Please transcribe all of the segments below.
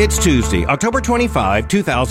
It's Tuesday, October 25,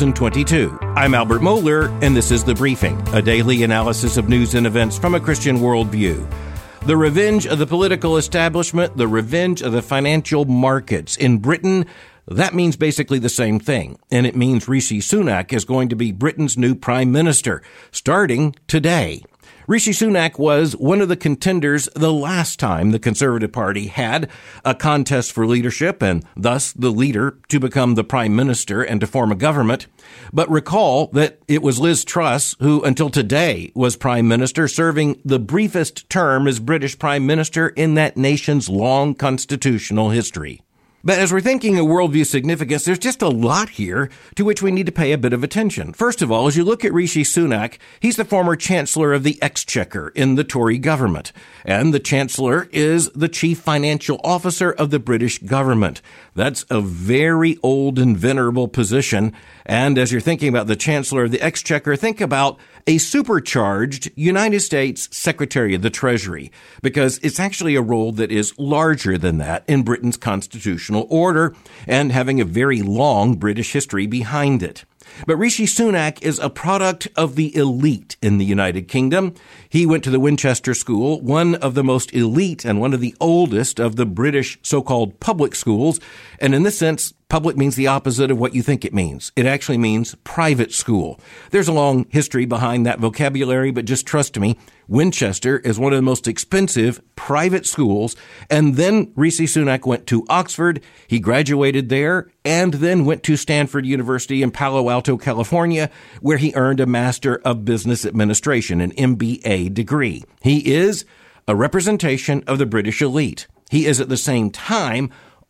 2022. I'm Albert Mohler, and this is The Briefing, a daily analysis of news and events from a Christian worldview. The revenge of the political establishment, the revenge of the financial markets. In Britain, that means basically the same thing, and it means Rishi Sunak is going to be Britain's new prime minister, starting today. Rishi Sunak was one of the contenders the last time the Conservative Party had a contest for leadership and thus the leader to become the prime minister and to form a government. But recall that it was Liz Truss who until today was prime minister, serving the briefest term as British prime minister in that nation's long constitutional history. But as we're thinking of worldview significance, there's just a lot here to which we need to pay a bit of attention. First of all, as you look at Rishi Sunak, he's the former Chancellor of the Exchequer in the Tory government. And the Chancellor is the Chief Financial Officer of the British government. That's a very old and venerable position. And as you're thinking about the Chancellor of the Exchequer, think about a supercharged United States Secretary of the Treasury, because it's actually a role that is larger than that in Britain's constitutional order and having a very long British history behind it. But Rishi Sunak is a product of the elite in the United Kingdom. He went to the Winchester School, one of the most elite and one of the oldest of the British so-called public schools. And in this sense, public means the opposite of what you think it means. It actually means private school. There's a long history behind that vocabulary, but just trust me, Winchester is one of the most expensive private schools. And then Rishi Sunak went to Oxford. He graduated there and then went to Stanford University in Palo Alto, California, where he earned a Master of Business Administration, an MBA degree. He is a representation of the British elite. He is at the same time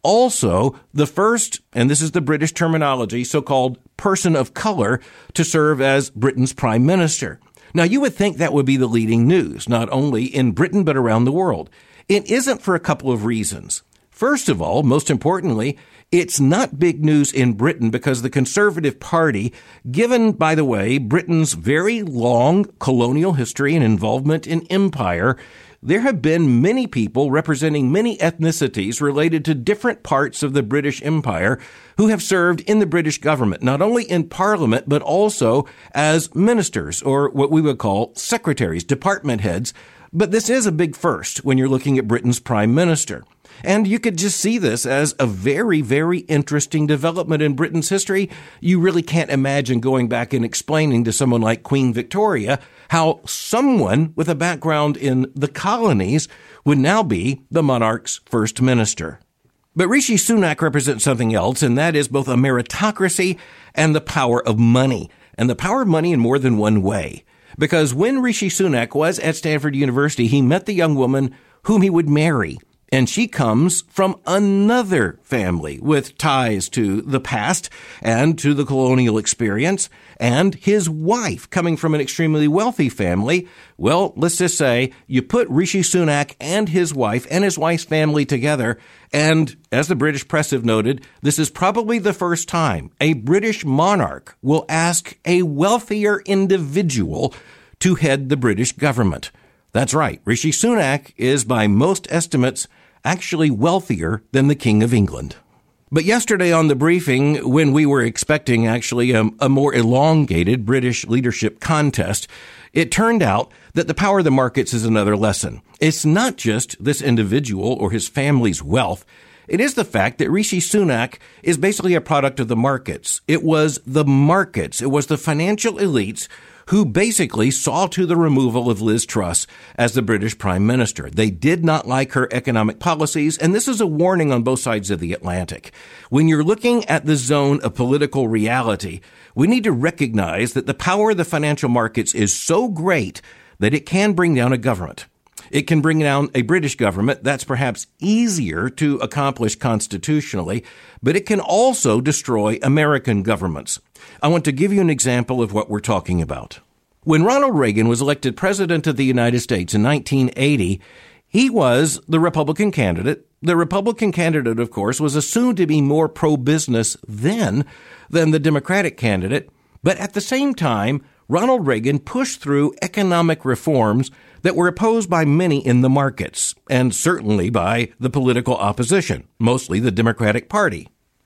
also the first, and this is the British terminology, so-called person of color to serve as Britain's prime minister. Now, you would think that would be the leading news, not only in Britain, but around the world. It isn't for a couple of reasons. First of all, most importantly, it's not big news in Britain because the Conservative Party, given, by the way, Britain's very long colonial history and involvement in empire, there have been many people representing many ethnicities related to different parts of the British Empire who have served in the British government, not only in Parliament, but also as ministers or what we would call secretaries, department heads. But this is a big first when you're looking at Britain's prime minister. And you could just see this as a very, very interesting development in Britain's history. You really can't imagine going back and explaining to someone like Queen Victoria how someone with a background in the colonies would now be the monarch's first minister. But Rishi Sunak represents something else, and that is both a meritocracy and the power of money. And the power of money in more than one way. Because when Rishi Sunak was at Stanford University, he met the young woman whom he would marry. And she comes from another family with ties to the past and to the colonial experience. And his wife coming from an extremely wealthy family. Well, let's just say you put Rishi Sunak and his wife's family together. And as the British press have noted, this is probably the first time a British monarch will ask a wealthier individual to head the British government. That's right. Rishi Sunak is, by most estimates, actually wealthier than the King of England. But yesterday on The Briefing, when we were expecting actually a more elongated British leadership contest, it turned out that the power of the markets is another lesson. It's not just this individual or his family's wealth. It is the fact that Rishi Sunak is basically a product of the markets. It was the markets. It was the financial elites who basically saw to the removal of Liz Truss as the British Prime Minister. They did not like her economic policies, and this is a warning on both sides of the Atlantic. When you're looking at the zone of political reality, we need to recognize that the power of the financial markets is so great that it can bring down a government. It can bring down a British government. That's perhaps easier to accomplish constitutionally, but it can also destroy American governments. I want to give you an example of what we're talking about. When Ronald Reagan was elected president of the United States in 1980, he was the Republican candidate. The Republican candidate, of course, was assumed to be more pro-business then than the Democratic candidate. But at the same time, Ronald Reagan pushed through economic reforms that were opposed by many in the markets, and certainly by the political opposition, mostly the Democratic Party.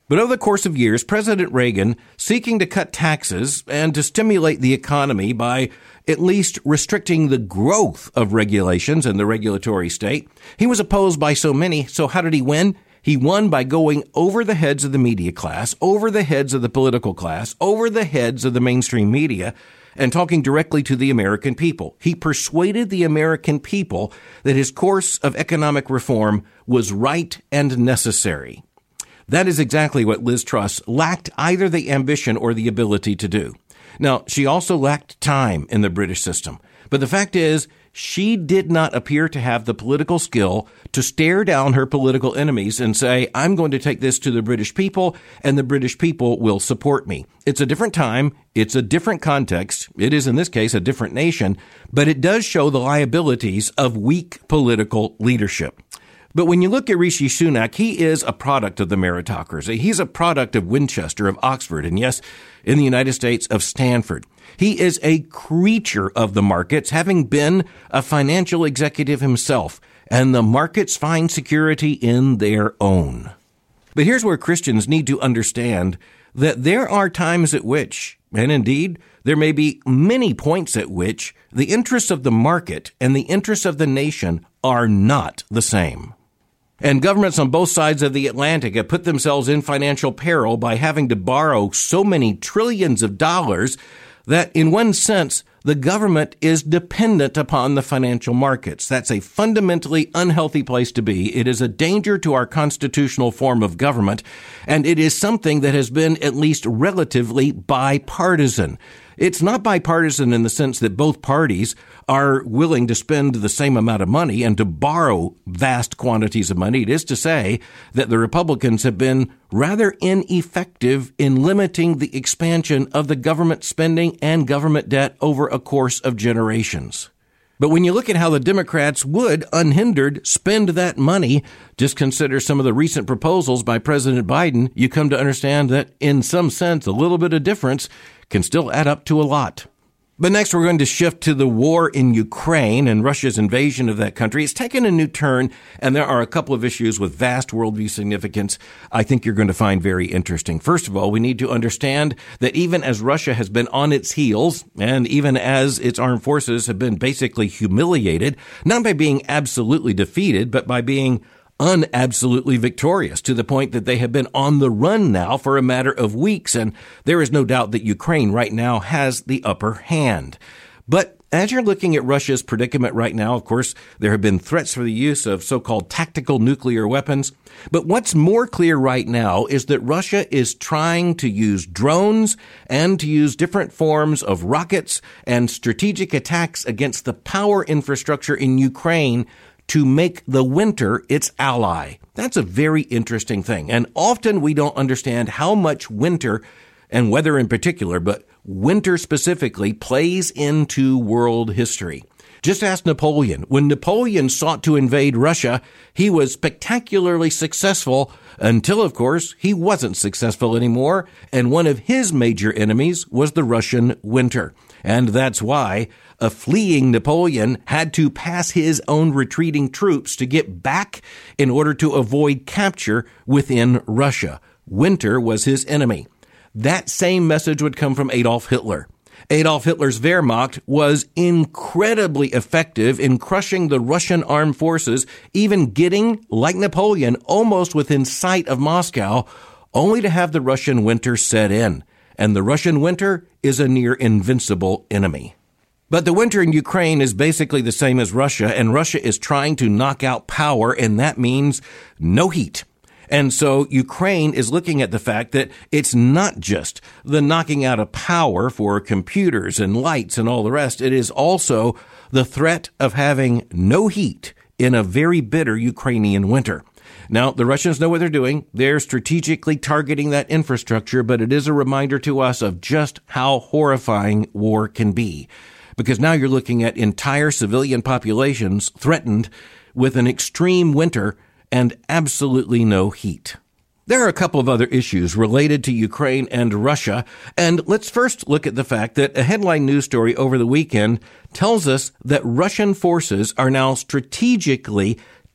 But over the course of years, President Reagan, seeking to cut taxes and to stimulate the economy by at least restricting the growth of regulations in the regulatory state, he was opposed by so many. So how did he win? He won by going over the heads of the media class, over the heads of the political class, over the heads of the mainstream media, and talking directly to the American people. He persuaded the American people that his course of economic reform was right and necessary. That is exactly what Liz Truss lacked either the ambition or the ability to do. Now, she also lacked time in the British system. But the fact is, she did not appear to have the political skill to stare down her political enemies and say, I'm going to take this to the British people, and the British people will support me. It's a different time. It's a different context. It is, in this case, a different nation. But it does show the liabilities of weak political leadership. But when you look at Rishi Sunak, he is a product of the meritocracy. He's a product of Winchester, of Oxford, and yes, in the United States, of Stanford. He is a creature of the markets, having been a financial executive himself, and the markets find security in their own. But here's where Christians need to understand that there are times at which, and indeed, there may be many points at which, the interests of the market and the interests of the nation are not the same. And governments on both sides of the Atlantic have put themselves in financial peril by having to borrow so many trillions of dollars that, in one sense, the government is dependent upon the financial markets. That's a fundamentally unhealthy place to be. It is a danger to our constitutional form of government, and it is something that has been at least relatively bipartisan. It's not bipartisan in the sense that both parties are willing to spend the same amount of money and to borrow vast quantities of money. It is to say that the Republicans have been rather ineffective in limiting the expansion of the government spending and government debt over a course of generations. But when you look at how the Democrats would, unhindered, spend that money, just consider some of the recent proposals by President Biden, you come to understand that, in some sense, a little bit of difference can still add up to a lot. But next, we're going to shift to the war in Ukraine and Russia's invasion of that country. It's taken a new turn, and there are a couple of issues with vast worldview significance I think you're going to find very interesting. First of all, we need to understand that even as Russia has been on its heels, and even as its armed forces have been basically humiliated, not by being absolutely defeated, but by being unabsolutely victorious, to the point that they have been on the run now for a matter of weeks, and there is no doubt that Ukraine right now has the upper hand. But as you're looking at Russia's predicament right now, of course, there have been threats for the use of so-called tactical nuclear weapons. But what's more clear right now is that Russia is trying to use drones and to use different forms of rockets and strategic attacks against the power infrastructure in Ukraine to make the winter its ally. That's a very interesting thing. And often we don't understand how much winter, and weather in particular, but winter specifically, plays into world history. Just ask Napoleon. When Napoleon sought to invade Russia, he was spectacularly successful until, of course, he wasn't successful anymore, and one of his major enemies was the Russian winter. And that's why a fleeing Napoleon had to pass his own retreating troops to get back in order to avoid capture within Russia. Winter was his enemy. That same message would come from Adolf Hitler. Adolf Hitler's Wehrmacht was incredibly effective in crushing the Russian armed forces, even getting, like Napoleon, almost within sight of Moscow, only to have the Russian winter set in. And the Russian winter is a near invincible enemy. But the winter in Ukraine is basically the same as Russia, and Russia is trying to knock out power, and that means no heat. And so Ukraine is looking at the fact that it's not just the knocking out of power for computers and lights and all the rest. It is also the threat of having no heat in a very bitter Ukrainian winter. Now, the Russians know what they're doing. They're strategically targeting that infrastructure, but it is a reminder to us of just how horrifying war can be. Because now you're looking at entire civilian populations threatened with an extreme winter and absolutely no heat. There are a couple of other issues related to Ukraine and Russia, and let's first look at the fact that a headline news story over the weekend tells us that Russian forces are now strategically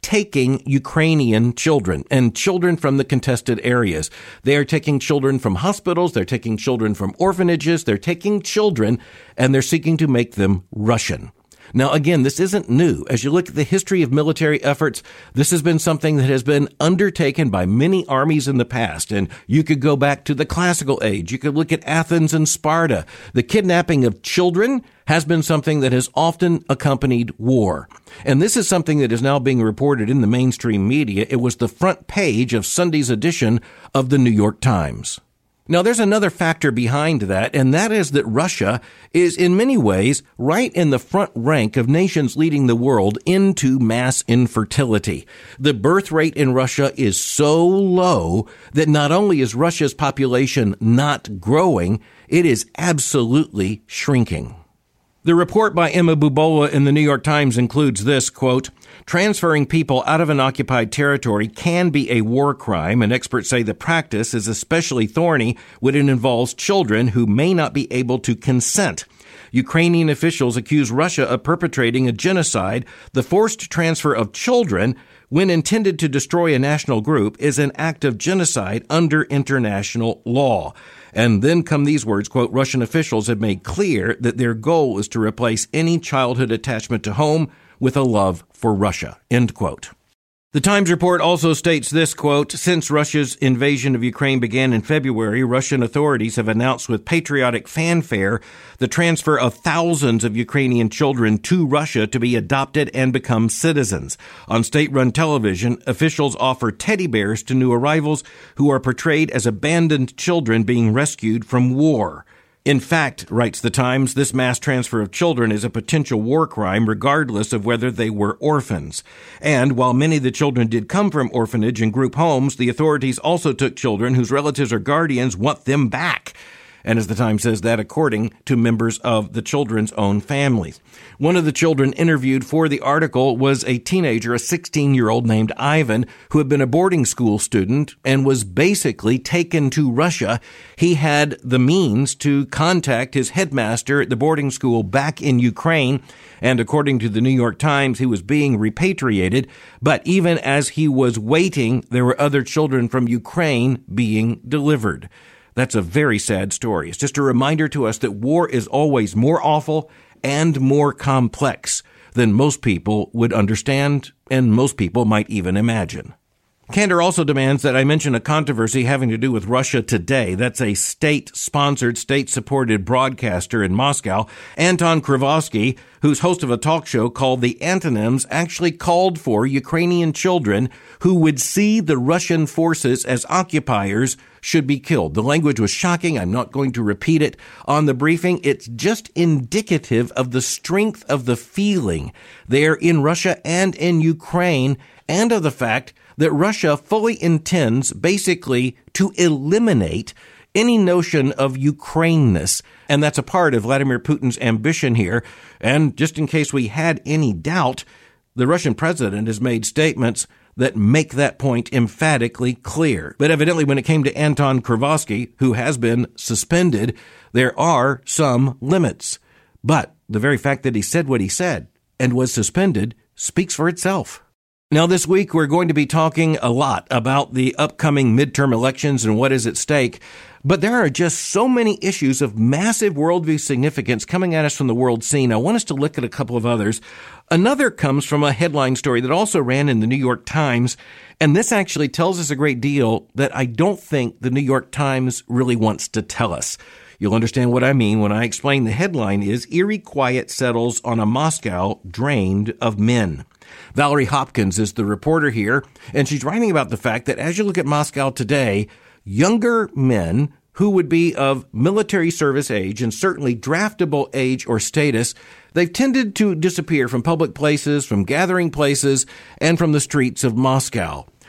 taking Ukrainian children and children from the contested areas. They are taking children from hospitals. They're taking children from orphanages. They're taking children and they're seeking to make them Russian. Now, again, this isn't new. As you look at the history of military efforts, this has been something that has been undertaken by many armies in the past. And you could go back to the classical age. You could look at Athens and Sparta. The kidnapping of children has been something that has often accompanied war. And this is something that is now being reported in the mainstream media. It was the front page of Sunday's edition of the New York Times. Now, there's another factor behind that, and that is that Russia is in many ways right in the front rank of nations leading the world into mass infertility. The birth rate in Russia is so low that not only is Russia's population not growing, it is absolutely shrinking. The report by Emma Bubola in the New York Times includes this, quote, transferring people out of an occupied territory can be a war crime, and experts say the practice is especially thorny when it involves children who may not be able to consent. Ukrainian officials accuse Russia of perpetrating a genocide. The forced transfer of children, when intended to destroy a national group, is an act of genocide under international law. And then come these words, quote, Russian officials have made clear that their goal is to replace any childhood attachment to home with a love for Russia, end quote. The Times report also states this, quote, since Russia's invasion of Ukraine began in February, Russian authorities have announced with patriotic fanfare the transfer of thousands of Ukrainian children to Russia to be adopted and become citizens. On state-run television, officials offer teddy bears to new arrivals who are portrayed as abandoned children being rescued from war. In fact, writes the Times, this mass transfer of children is a potential war crime regardless of whether they were orphans. And while many of the children did come from orphanage and group homes, the authorities also took children whose relatives or guardians want them back. And as the Times says, that according to members of the children's own families. One of the children interviewed for the article was a teenager, a 16-year-old named Ivan, who had been a boarding school student and was basically taken to Russia. He had the means to contact his headmaster at the boarding school back in Ukraine, and according to the New York Times, he was being repatriated. But even as he was waiting, there were other children from Ukraine being delivered. That's a very sad story. It's just a reminder to us that war is always more awful and more complex than most people would understand and most people might even imagine. Candor also demands that I mention a controversy having to do with Russia Today. That's a state-sponsored, state-supported broadcaster in Moscow. Anton Krivosky, who's host of a talk show called The Antonyms, actually called for Ukrainian children who would see the Russian forces as occupiers should be killed. The language was shocking. I'm not going to repeat it on the briefing. It's just indicative of the strength of the feeling there in Russia and in Ukraine, and of the fact that Russia fully intends basically to eliminate any notion of Ukraineness. And that's a part of Vladimir Putin's ambition here. And just in case we had any doubt, the Russian president has made statements that make that point emphatically clear. But evidently when it came to Anton Krivosky, who has been suspended, there are some limits. But the very fact that he said what he said and was suspended speaks for itself. Now, this week, we're going to be talking a lot about the upcoming midterm elections and what is at stake. But there are just so many issues of massive worldview significance coming at us from the world scene. I want us to look at a couple of others. Another comes from a headline story that also ran in the New York Times. And this actually tells us a great deal that I don't think the New York Times really wants to tell us. You'll understand what I mean when I explain the headline is Eerie Quiet Settles on a Moscow Drained of Men. Valerie Hopkins is the reporter here, and she's writing about the fact that as you look at Moscow today, younger men who would be of military service age and certainly draftable age or status, they've tended to disappear from public places, from gathering places, and from the streets of Moscow.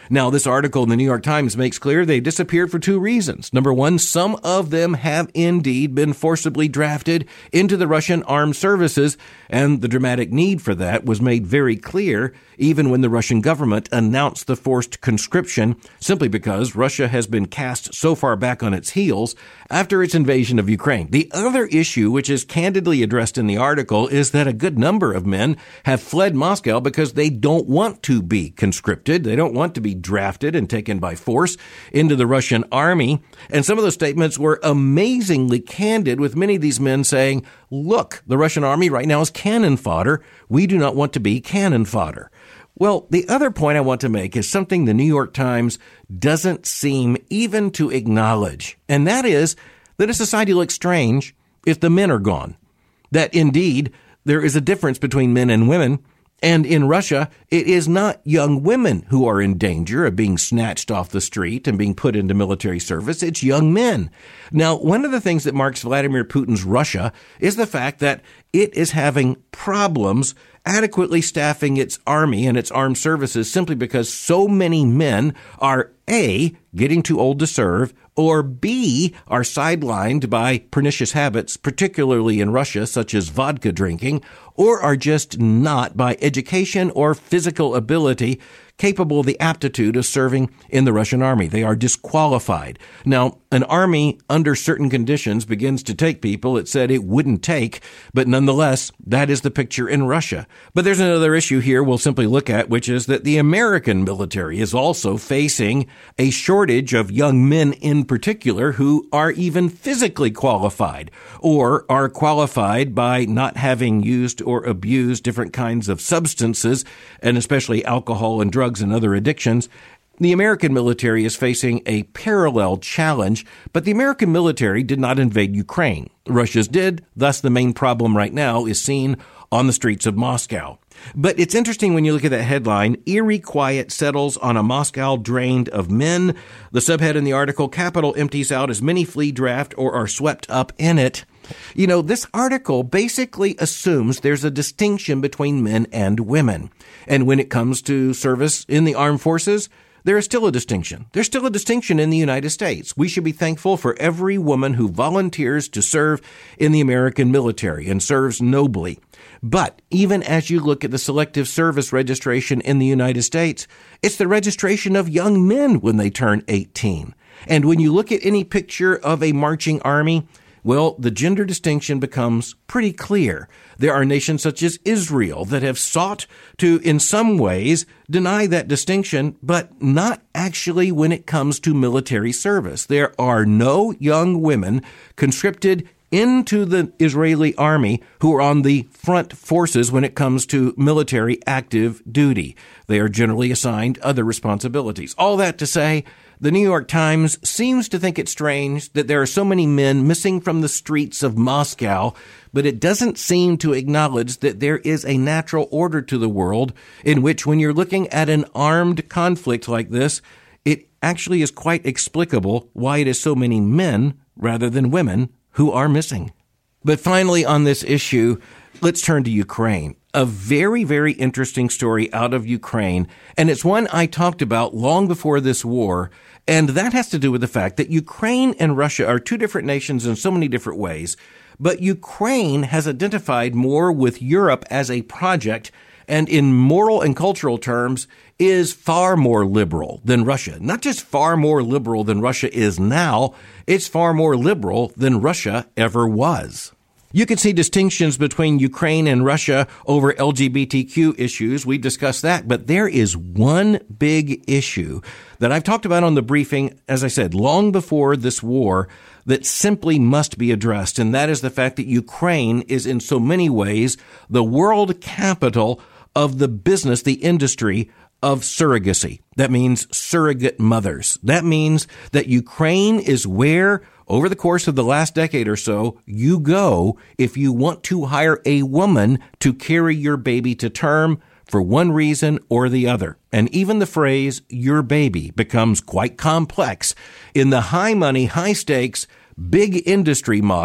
Now, this article in the New York Times makes clear they disappeared for two reasons. Number one, some of them have indeed been forcibly drafted into the Russian armed services, and the dramatic need for that was made very clear even when the Russian government announced the forced conscription, simply because Russia has been cast so far back on its heels after its invasion of Ukraine. The other issue, which is candidly addressed in the article, is that a good number of men have fled Moscow because they don't want to be conscripted. They don't want to be drafted and taken by force into the Russian army. And some of those statements were amazingly candid, with many of these men saying, look, the Russian army right now is cannon fodder. We do not want to be cannon fodder. Well, the other point I want to make is something the New York Times doesn't seem even to acknowledge, and that is that a society looks strange if the men are gone. That indeed there is a difference between men and women, and in Russia, it is not young women who are in danger of being snatched off the street and being put into military service. It's young men. Now, one of the things that marks Vladimir Putin's Russia is the fact that it is having problems adequately staffing its army and its armed services simply because so many men are A, getting too old to serve, or B, are sidelined by pernicious habits, particularly in Russia, such as vodka drinking, or are just not, by education or physical ability, capable of the aptitude of serving in the Russian army. They are disqualified. Now, an army under certain conditions begins to take people it said it wouldn't take, but nonetheless, that is the picture in Russia. But there's another issue here we'll simply look at, which is that the American military is also facing a shortage of young men in particular who are even physically qualified or are qualified by not having used or abused different kinds of substances, and especially alcohol and drugs and other addictions. The American military is facing a parallel challenge, but the American military did not invade Ukraine. Russia's did, thus the main problem right now is seen on the streets of Moscow. But it's interesting when you look at that headline, Eerie Quiet Settles on a Moscow Drained of Men. The subhead in the article, Capital Empties Out as Many Flee Draft or Are Swept Up in It. You know, this article basically assumes there's a distinction between men and women. And when it comes to service in the armed forces, there is still a distinction. There's still a distinction in the United States. We should be thankful for every woman who volunteers to serve in the American military and serves nobly. But even as you look at the selective service registration in the United States, it's the registration of young men when they turn 18. And when you look at any picture of a marching army, well, the gender distinction becomes pretty clear. There are nations such as Israel that have sought to, in some ways, deny that distinction, but not actually when it comes to military service. There are no young women conscripted into the Israeli army who are on the front forces when it comes to military active duty. They are generally assigned other responsibilities. All that to say, the New York Times seems to think it's strange that there are so many men missing from the streets of Moscow, but it doesn't seem to acknowledge that there is a natural order to the world in which, when you're looking at an armed conflict like this, it actually is quite explicable why it is so many men rather than women who are missing. But finally, on this issue, let's turn to Ukraine. A very, very interesting story out of Ukraine, and it's one I talked about long before this war, and that has to do with the fact that Ukraine and Russia are two different nations in so many different ways, but Ukraine has identified more with Europe as a project, and in moral and cultural terms is far more liberal than Russia. Not just far more liberal than Russia is now, it's far more liberal than Russia ever was. You can see distinctions between Ukraine and Russia over LGBTQ issues. We discussed that, but there is one big issue that I've talked about on the briefing, as I said, long before this war, that simply must be addressed, and that is the fact that Ukraine is in so many ways the world capital of the business, the industry of surrogacy. That means surrogate mothers. That means that Ukraine is where, over the course of the last decade or so, you go if you want to hire a woman to carry your baby to term for one reason or the other. And even the phrase, your baby, becomes quite complex in the high money, high stakes, big industry model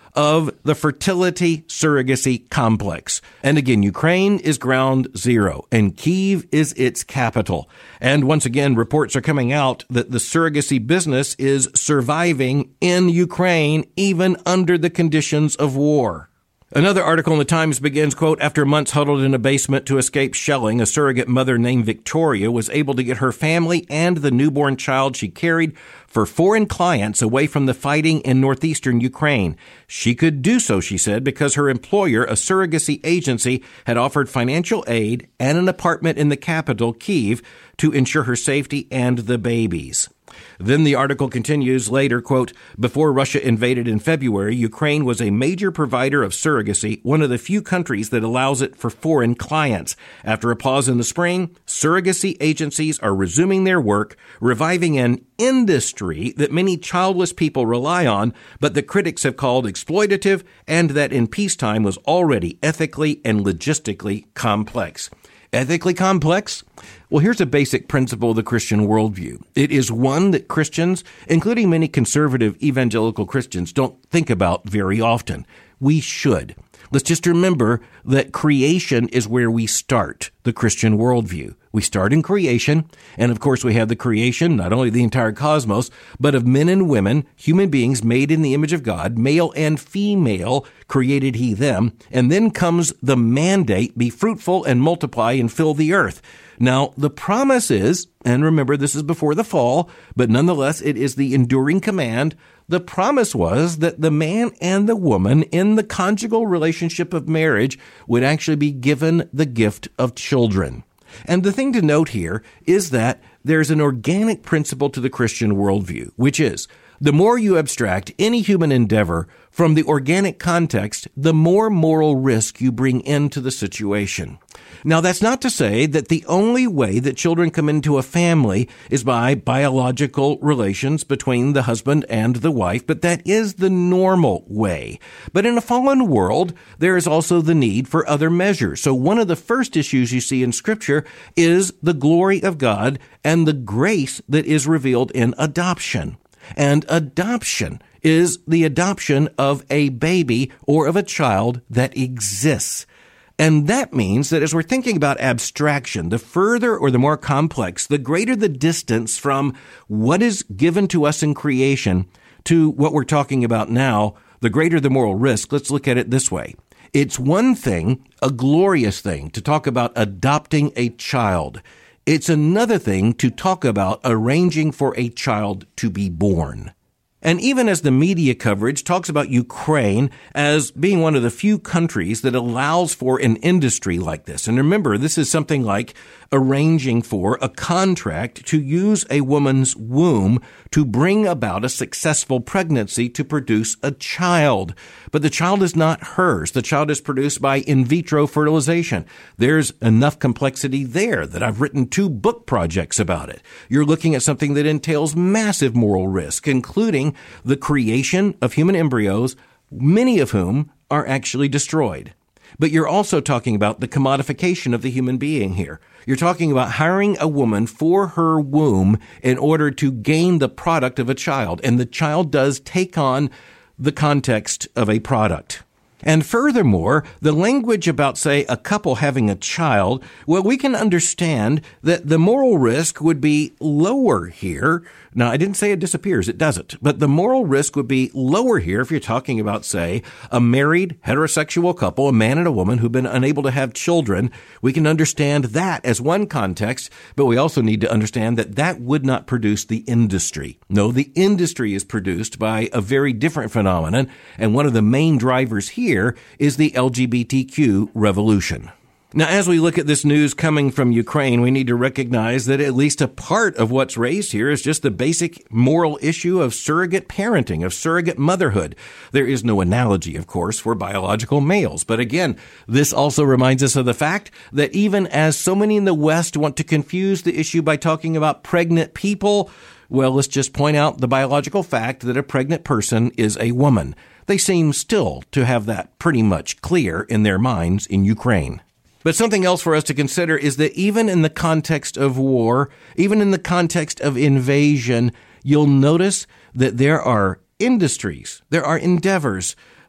of the fertility surrogacy complex. And again, Ukraine is ground zero, and Kyiv is its capital. And once again, reports are coming out that the surrogacy business is surviving in Ukraine, even under the conditions of war. Another article in the Times begins, quote, after months huddled in a basement to escape shelling, a surrogate mother named Victoria was able to get her family and the newborn child she carried for foreign clients away from the fighting in northeastern Ukraine. She could do so, she said, because her employer, a surrogacy agency, had offered financial aid and an apartment in the capital, Kyiv, to ensure her safety and the baby's. Then the article continues later, quote, before Russia invaded in February, Ukraine was a major provider of surrogacy, one of the few countries that allows it for foreign clients. After a pause in the spring, surrogacy agencies are resuming their work, reviving an industry that many childless people rely on, but the critics have called exploitative and that in peacetime was already ethically and logistically complex. Ethically complex? Well, here's a basic principle of the Christian worldview. It is one that Christians, including many conservative evangelical Christians, don't think about very often. We should. Let's just remember that creation is where we start the Christian worldview. We start in creation, and of course we have the creation, not only the entire cosmos, but of men and women, human beings made in the image of God, male and female, created he them, and then comes the mandate, be fruitful and multiply and fill the earth. Now, the promise is, and remember this is before the fall, but nonetheless it is the enduring command. The promise was that the man and the woman in the conjugal relationship of marriage would actually be given the gift of children. And the thing to note here is that there's an organic principle to the Christian worldview, which is the more you abstract any human endeavor from the organic context, the more moral risk you bring into the situation. Now, that's not to say that the only way that children come into a family is by biological relations between the husband and the wife, but that is the normal way. But in a fallen world, there is also the need for other measures. So one of the first issues you see in Scripture is the glory of God and the grace that is revealed in adoption. And adoption is the adoption of a baby or of a child that exists. And that means that as we're thinking about abstraction, the further or the more complex, the greater the distance from what is given to us in creation to what we're talking about now, the greater the moral risk. Let's look at it this way. It's one thing, a glorious thing, to talk about adopting a child. It's another thing to talk about arranging for a child to be born. And even as the media coverage talks about Ukraine as being one of the few countries that allows for an industry like this. And remember, this is something like arranging for a contract to use a woman's womb to bring about a successful pregnancy to produce a child. But the child is not hers. The child is produced by in vitro fertilization. There's enough complexity there that I've written 2 book projects about it. You're looking at something that entails massive moral risk, including the creation of human embryos, many of whom are actually destroyed. But you're also talking about the commodification of the human being here. You're talking about hiring a woman for her womb in order to gain the product of a child. And the child does take on the context of a product. And furthermore, the language about, say, a couple having a child, well, we can understand that the moral risk would be lower here. Now, I didn't say it disappears. It doesn't. But the moral risk would be lower here if you're talking about, say, a married heterosexual couple, a man and a woman who've been unable to have children. We can understand that as one context, but we also need to understand that that would not produce the industry. No, the industry is produced by a very different phenomenon, and one of the main drivers here is the LGBTQ revolution. Now, as we look at this news coming from Ukraine, we need to recognize that at least a part of what's raised here is just the basic moral issue of surrogate parenting, of surrogate motherhood. There is no analogy, of course, for biological males. But again, this also reminds us of the fact that even as so many in the West want to confuse the issue by talking about pregnant people, well, let's just point out the biological fact that a pregnant person is a woman. They seem still to have that pretty much clear in their minds in Ukraine. But something else for us to consider is that even in the context of war, even in the context of invasion, you'll notice that there are industries, there are endeavors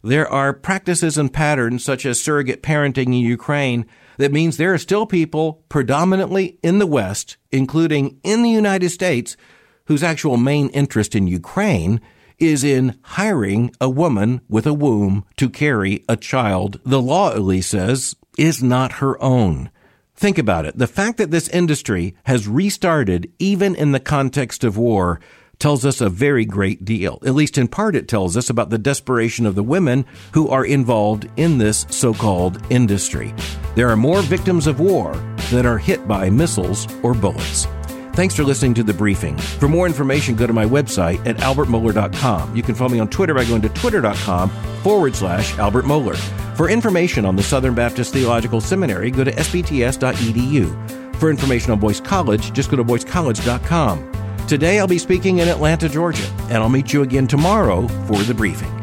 there are practices and patterns such as surrogate parenting in Ukraine that means there are still people predominantly in the West, including in the United States, whose actual main interest in Ukraine is in hiring a woman with a womb to carry a child the law, at least says, is not her own. Think about it. The fact that this industry has restarted even in the context of war tells us a very great deal. At least in part, it tells us about the desperation of the women who are involved in this so-called industry. There are more victims of war than are hit by missiles or bullets. Thanks for listening to The Briefing. For more information, go to my website at albertmohler.com. You can follow me on Twitter by going to twitter.com/Albert Mohler. For information on the Southern Baptist Theological Seminary, go to sbts.edu. For information on Boyce College, just go to boycecollege.com. Today I'll be speaking in Atlanta, Georgia, and I'll meet you again tomorrow for The Briefing.